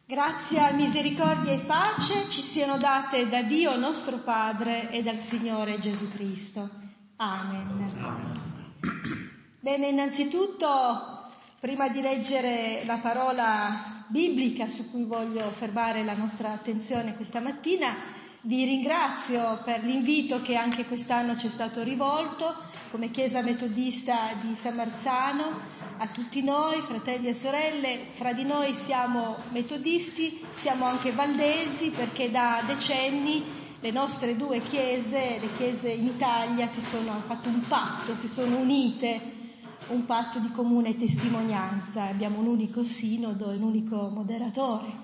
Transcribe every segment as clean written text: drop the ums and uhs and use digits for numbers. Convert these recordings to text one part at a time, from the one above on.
Grazia, misericordia e pace ci siano date da Dio nostro Padre e dal Signore Gesù Cristo. Amen. Bene, innanzitutto, prima di leggere la parola biblica su cui voglio fermare la nostra attenzione questa mattina, vi ringrazio per l'invito che anche quest'anno ci è stato rivolto come Chiesa Metodista di San Marzano a tutti noi, fratelli e sorelle. Fra di noi siamo metodisti, siamo anche valdesi, perché da decenni le nostre due chiese, le chiese in Italia, hanno fatto un patto, si sono unite, un patto di comune testimonianza. Abbiamo un unico sinodo e un unico moderatore.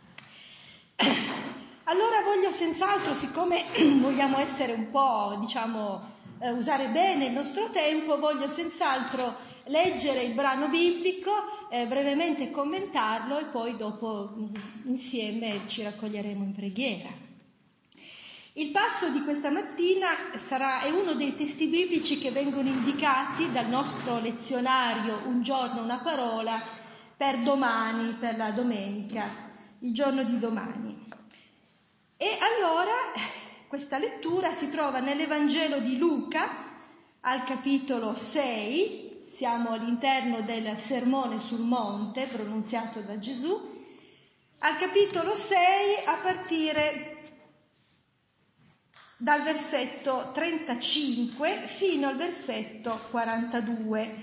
Allora voglio senz'altro, siccome vogliamo essere un po', usare bene il nostro tempo, voglio senz'altro leggere il brano biblico, brevemente commentarlo e poi dopo insieme ci raccoglieremo in preghiera. Il passo di questa mattina è uno dei testi biblici che vengono indicati dal nostro lezionario Un giorno una parola per domani, per la domenica, il giorno di domani. E allora questa lettura si trova nell'Evangelo di Luca al capitolo 6, siamo all'interno del Sermone sul Monte pronunziato da Gesù, al capitolo 6 a partire dal versetto 35 fino al versetto 42.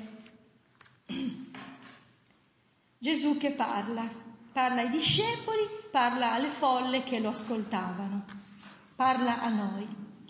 Gesù che parla ai discepoli, parla alle folle che lo ascoltavano, parla a noi.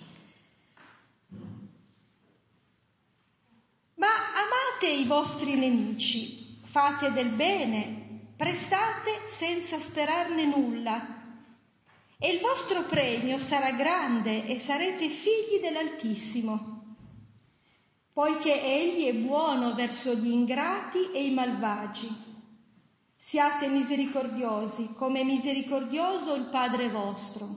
Ma amate i vostri nemici, fate del bene, prestate senza sperarne nulla, e il vostro premio sarà grande e sarete figli dell'Altissimo, poiché Egli è buono verso gli ingrati e i malvagi. Siate misericordiosi, come è misericordioso il Padre vostro.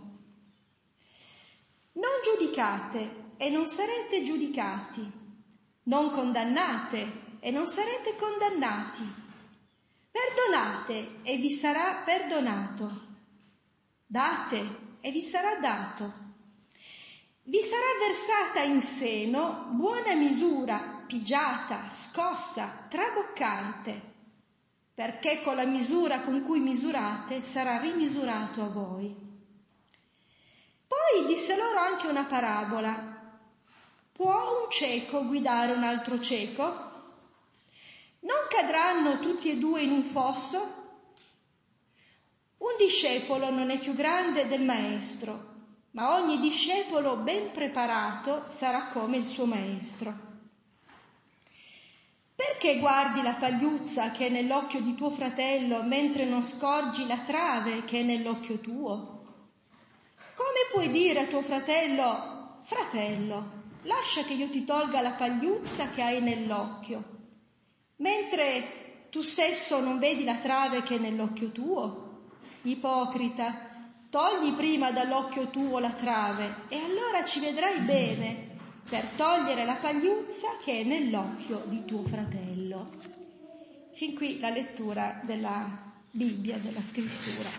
Non giudicate e non sarete giudicati. Non condannate e non sarete condannati. Perdonate e vi sarà perdonato. Date e vi sarà dato. Vi sarà versata in seno buona misura, pigiata, scossa, traboccante, perché con la misura con cui misurate sarà rimisurato a voi. Poi disse loro anche una parabola. Può un cieco guidare un altro cieco? Non cadranno tutti e due in un fosso? Un discepolo non è più grande del maestro, ma ogni discepolo ben preparato sarà come il suo maestro. Perché guardi la pagliuzza che è nell'occhio di tuo fratello, mentre non scorgi la trave che è nell'occhio tuo? Come puoi dire a tuo fratello, fratello, lascia che io ti tolga la pagliuzza che hai nell'occhio, mentre tu stesso non vedi la trave che è nell'occhio tuo? Ipocrita, togli prima dall'occhio tuo la trave e allora ci vedrai bene per togliere la pagliuzza che è nell'occhio di tuo fratello. Fin qui la lettura della Bibbia, della Scrittura.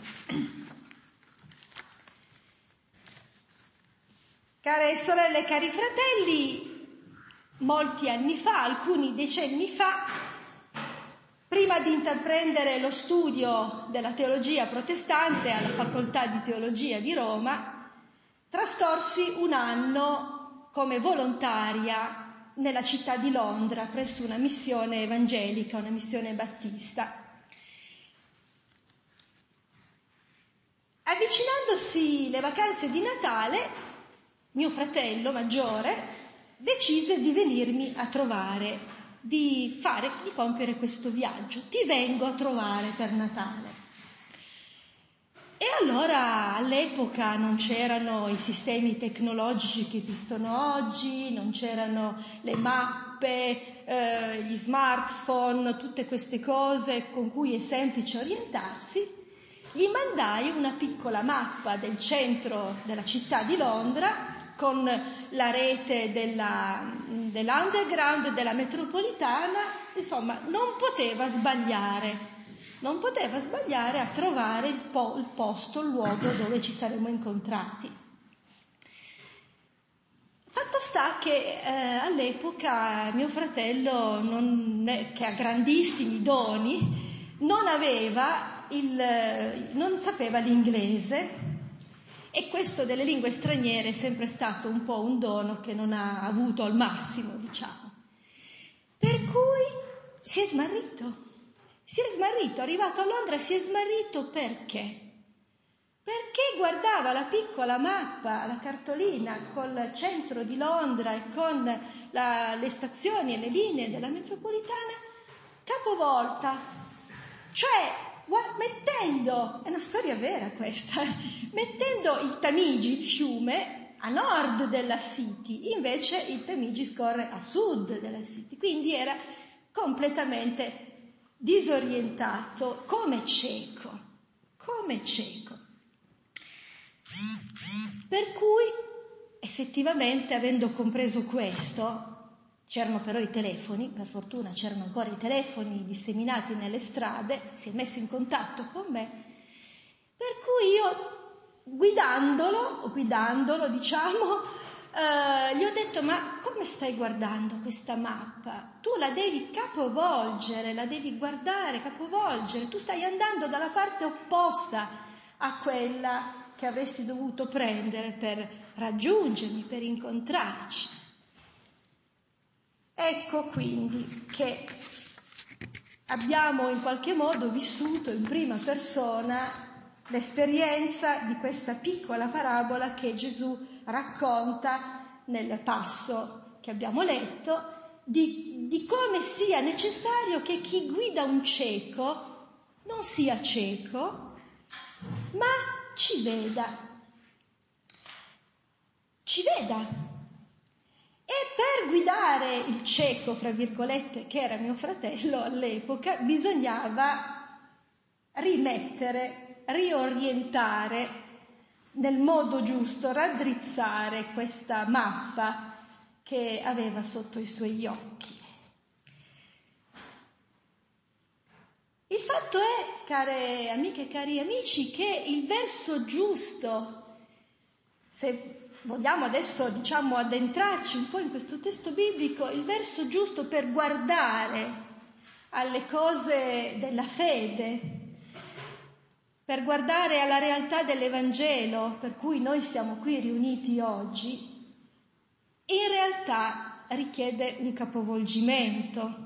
Care sorelle e cari fratelli, molti anni fa, alcuni decenni fa, prima di intraprendere lo studio della teologia protestante alla Facoltà di Teologia di Roma, trascorsi un anno come volontaria nella città di Londra presso una missione evangelica, una missione battista. Avvicinandosi le vacanze di Natale, mio fratello maggiore decise di venirmi a trovare, di compiere questo viaggio. Ti vengo a trovare per Natale. E allora all'epoca non c'erano i sistemi tecnologici che esistono oggi, non c'erano le mappe, gli smartphone, tutte queste cose con cui è semplice orientarsi. Gli mandai una piccola mappa del centro della città di Londra con la rete dell'underground e della metropolitana, insomma non poteva sbagliare. non poteva sbagliare a trovare il posto, il luogo dove ci saremmo incontrati. Fatto sta che all'epoca mio fratello, che ha grandissimi doni, non sapeva l'inglese, e questo delle lingue straniere è sempre stato un po' un dono che non ha avuto al massimo, diciamo. Per cui si è smarrito, arrivato a Londra si è smarrito perché? Perché guardava la piccola mappa, la cartolina col centro di Londra e con le stazioni e le linee della metropolitana capovolta, cioè mettendo, è una storia vera questa, mettendo il Tamigi, il fiume, a nord della City, invece il Tamigi scorre a sud della City, quindi era completamente disorientato, come cieco. Per cui, effettivamente, avendo compreso questo, c'erano però i telefoni, per fortuna c'erano ancora i telefoni disseminati nelle strade, si è messo in contatto con me, per cui io, guidandolo, diciamo, gli ho detto: ma come stai guardando questa mappa? Tu la devi capovolgere, la devi guardare, capovolgere, tu stai andando dalla parte opposta a quella che avresti dovuto prendere per raggiungermi, per incontrarci. Ecco quindi che abbiamo in qualche modo vissuto in prima persona l'esperienza di questa piccola parabola che Gesù racconta nel passo che abbiamo letto, di come sia necessario che chi guida un cieco non sia cieco, ma ci veda. E per guidare il cieco, fra virgolette, che era mio fratello all'epoca, bisognava riorientare nel modo giusto, raddrizzare questa mappa che aveva sotto i suoi occhi. Il fatto è, care amiche e cari amici, che il verso giusto, se vogliamo adesso, addentrarci un po' in questo testo biblico, il verso giusto per guardare alle cose della fede, per guardare alla realtà dell'Evangelo per cui noi siamo qui riuniti oggi, in realtà richiede un capovolgimento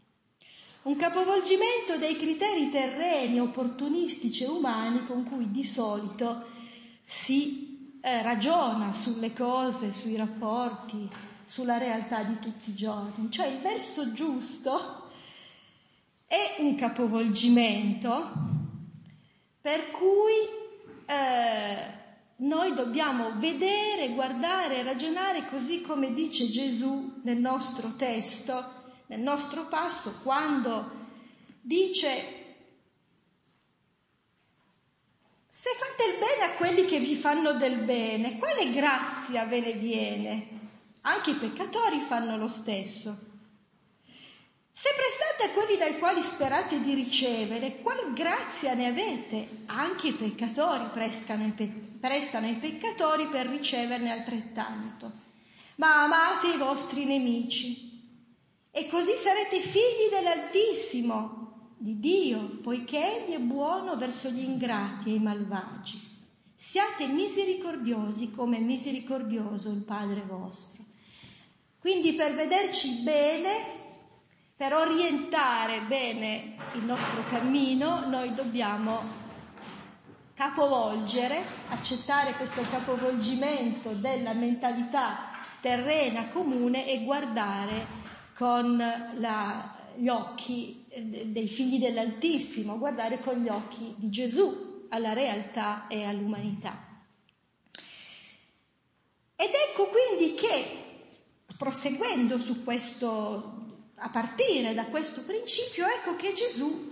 dei criteri terreni, opportunistici e umani con cui di solito si ragiona sulle cose, sui rapporti, sulla realtà di tutti i giorni. Cioè il verso giusto è un capovolgimento per cui noi dobbiamo vedere, guardare, ragionare così come dice Gesù nel nostro testo, nel nostro passo, quando dice: se fate il bene a quelli che vi fanno del bene, quale grazia ve ne viene? Anche i peccatori fanno lo stesso. Se prestate a quelli dai quali sperate di ricevere, quale grazia ne avete? Anche i peccatori prestano ai peccatori per riceverne altrettanto. Ma amate i vostri nemici, e così sarete figli dell'Altissimo, di Dio, poiché Egli è buono verso gli ingrati e i malvagi. Siate misericordiosi come è misericordioso il Padre vostro. Quindi per vederci bene, per orientare bene il nostro cammino, noi dobbiamo capovolgere, accettare questo capovolgimento della mentalità terrena comune e guardare con gli occhi dei figli dell'Altissimo, guardare con gli occhi di Gesù alla realtà e all'umanità. Ed ecco quindi che, proseguendo su questo, a partire da questo principio, ecco che Gesù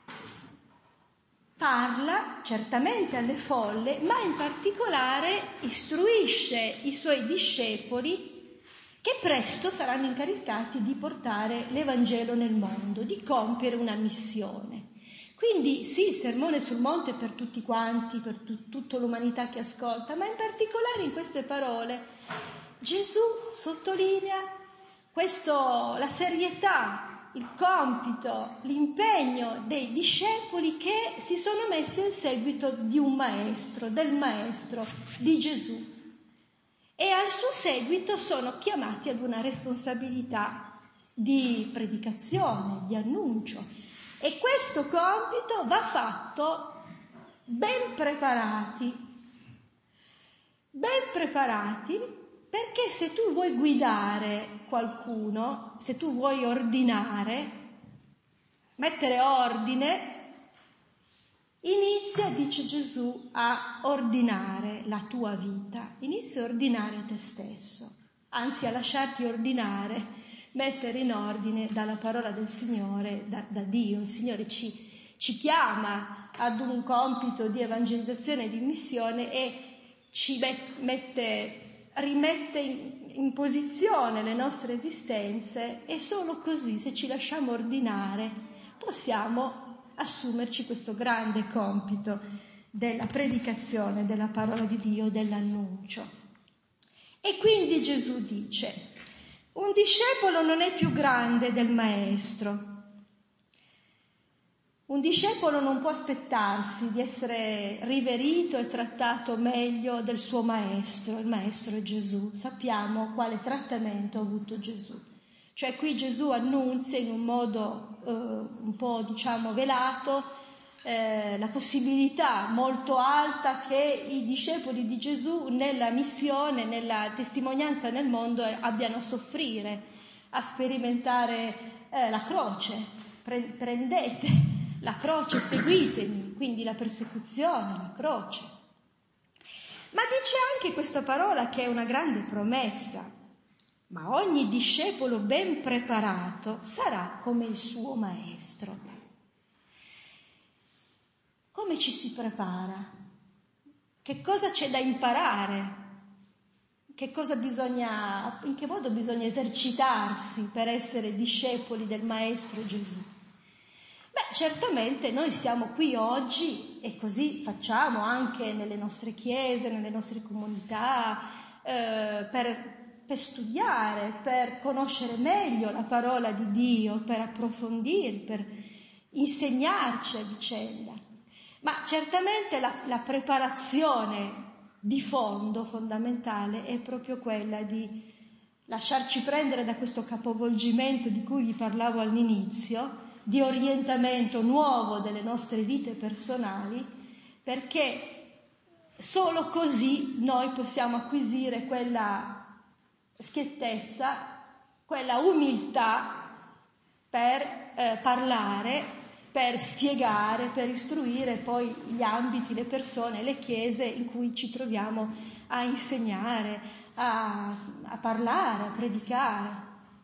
parla certamente alle folle, ma in particolare istruisce i suoi discepoli che presto saranno incaricati di portare l'Evangelo nel mondo, di compiere una missione. Quindi sì, il sermone sul monte per tutti quanti, per tutta l'umanità che ascolta, ma in particolare in queste parole Gesù sottolinea la serietà, il compito, l'impegno dei discepoli che si sono messi al seguito di un maestro, del maestro di Gesù. E al suo seguito sono chiamati ad una responsabilità di predicazione, di annuncio. E questo compito va fatto ben preparati, perché se tu vuoi guidare qualcuno, se tu vuoi ordinare, mettere ordine, inizia, dice Gesù, a ordinare la tua vita, inizia a ordinare te stesso, anzi a lasciarti ordinare, mettere in ordine dalla parola del Signore, da Dio. Il Signore ci chiama ad un compito di evangelizzazione e di missione e ci rimette in posizione le nostre esistenze, e solo così, se ci lasciamo ordinare, possiamo assumerci questo grande compito della predicazione della parola di Dio, dell'annuncio. E quindi Gesù dice: un discepolo non è più grande del maestro. Un discepolo non può aspettarsi di essere riverito e trattato meglio del suo maestro. Il maestro è Gesù. Sappiamo quale trattamento ha avuto Gesù. Cioè qui Gesù annunzia in un modo un po' velato la possibilità molto alta che i discepoli di Gesù nella missione, nella testimonianza nel mondo abbiano a soffrire, a sperimentare la croce. Prendete la croce, seguitemi, quindi la persecuzione, la croce. Ma dice anche questa parola che è una grande promessa: ma ogni discepolo ben preparato sarà come il suo maestro. Come ci si prepara? Che cosa c'è da imparare? In che modo bisogna esercitarsi per essere discepoli del maestro Gesù? Beh, certamente noi siamo qui oggi e così facciamo anche nelle nostre chiese, nelle nostre comunità, per studiare, per conoscere meglio la parola di Dio, per approfondire, per insegnarci a vicenda. Ma certamente la preparazione di fondo, fondamentale, è proprio quella di lasciarci prendere da questo capovolgimento di cui vi parlavo all'inizio, di orientamento nuovo delle nostre vite personali, perché solo così noi possiamo acquisire quella schiettezza, quella umiltà per parlare, per spiegare, per istruire poi gli ambiti, le persone, le chiese in cui ci troviamo a insegnare, a parlare, a predicare.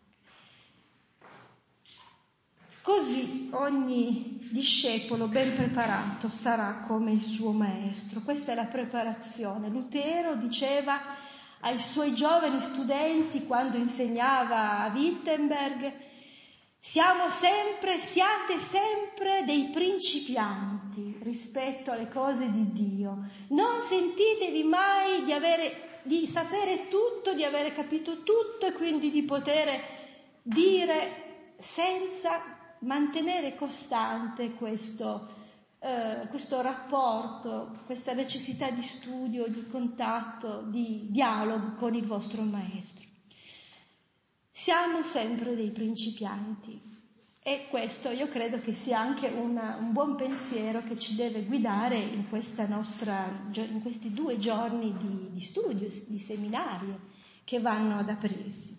Così ogni discepolo ben preparato sarà come il suo maestro. Questa è la preparazione. Lutero diceva ai suoi giovani studenti quando insegnava a Wittenberg: siate sempre dei principianti rispetto alle cose di Dio. Non sentitevi mai di sapere tutto, di avere capito tutto e quindi di poter dire senza mantenere costante questo rapporto, questa necessità di studio, di contatto, di dialogo con il vostro maestro. Siamo sempre dei principianti, e questo io credo che sia anche un buon pensiero che ci deve guidare in questi 2 giorni di studio, di seminario che vanno ad aprirsi.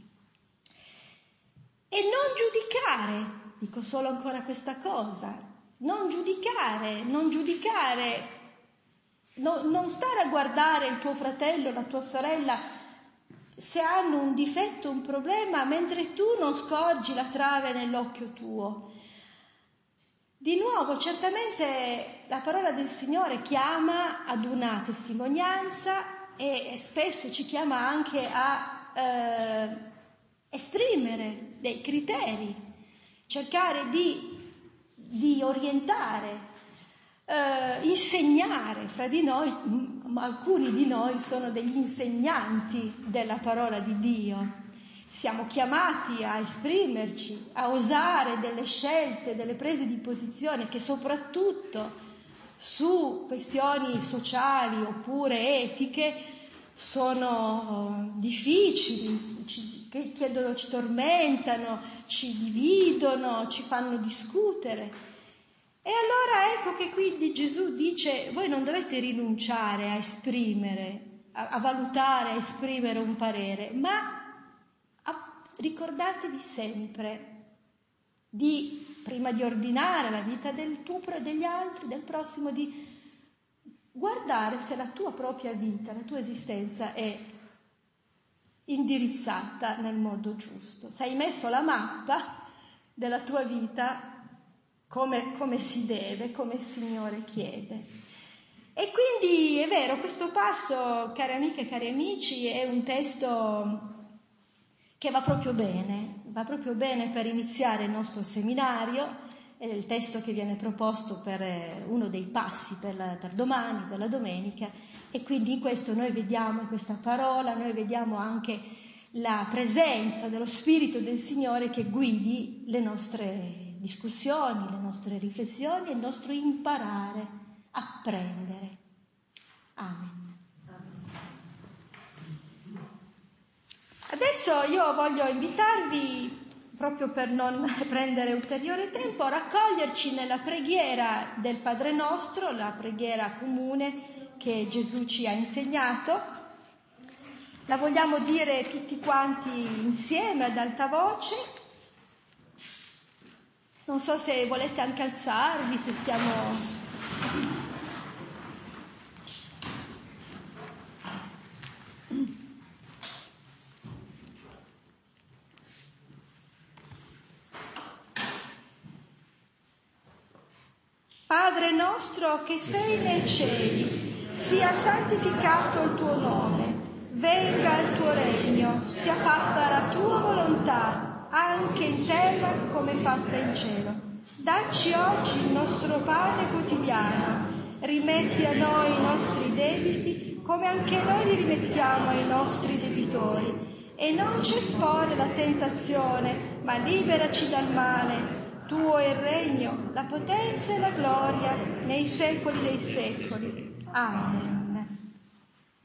E non giudicare. Dico solo ancora questa cosa: non giudicare, non stare a guardare il tuo fratello, la tua sorella, se hanno un difetto, un problema, mentre tu non scorgi la trave nell'occhio tuo. Di nuovo, certamente la parola del Signore chiama ad una testimonianza e spesso ci chiama anche a esprimere dei criteri, cercare di di orientare, insegnare fra di noi. Alcuni di noi sono degli insegnanti della parola di Dio. Siamo chiamati a esprimerci, a osare delle scelte, delle prese di posizione che soprattutto su questioni sociali oppure etiche sono difficili, ci tormentano, ci dividono, ci fanno discutere. E allora ecco che quindi Gesù dice: voi non dovete rinunciare a esprimere, a valutare, a esprimere un parere, ma ricordatevi sempre prima di ordinare la vita degli altri, del prossimo, di guardare se la tua propria vita, la tua esistenza è indirizzata nel modo giusto. Se hai messo la mappa della tua vita come si deve, come il Signore chiede. E quindi è vero, questo passo, care amiche e cari amici, è un testo che va proprio bene per iniziare il nostro seminario. È il testo che viene proposto per uno dei passi per domani, per la domenica, e quindi in questo noi vediamo, in questa parola, noi vediamo anche la presenza dello Spirito del Signore che guidi le nostre discussioni, le nostre riflessioni e il nostro imparare, apprendere. Amen. Adesso io voglio invitarvi, proprio per non prendere ulteriore tempo, a raccoglierci nella preghiera del Padre Nostro, la preghiera comune che Gesù ci ha insegnato. La vogliamo dire tutti quanti insieme ad alta voce. Non so se volete anche alzarvi, se stiamo... Padre nostro che sei nei cieli, sia santificato il tuo nome, venga il tuo regno, sia fatta la tua volontà, anche in terra come fatta in cielo. Dacci oggi il nostro pane quotidiano, rimetti a noi i nostri debiti, come anche noi li rimettiamo ai nostri debitori, e non ci esporre la tentazione, ma liberaci dal male. Tuo è il regno, la potenza e la gloria nei secoli dei secoli. Amen.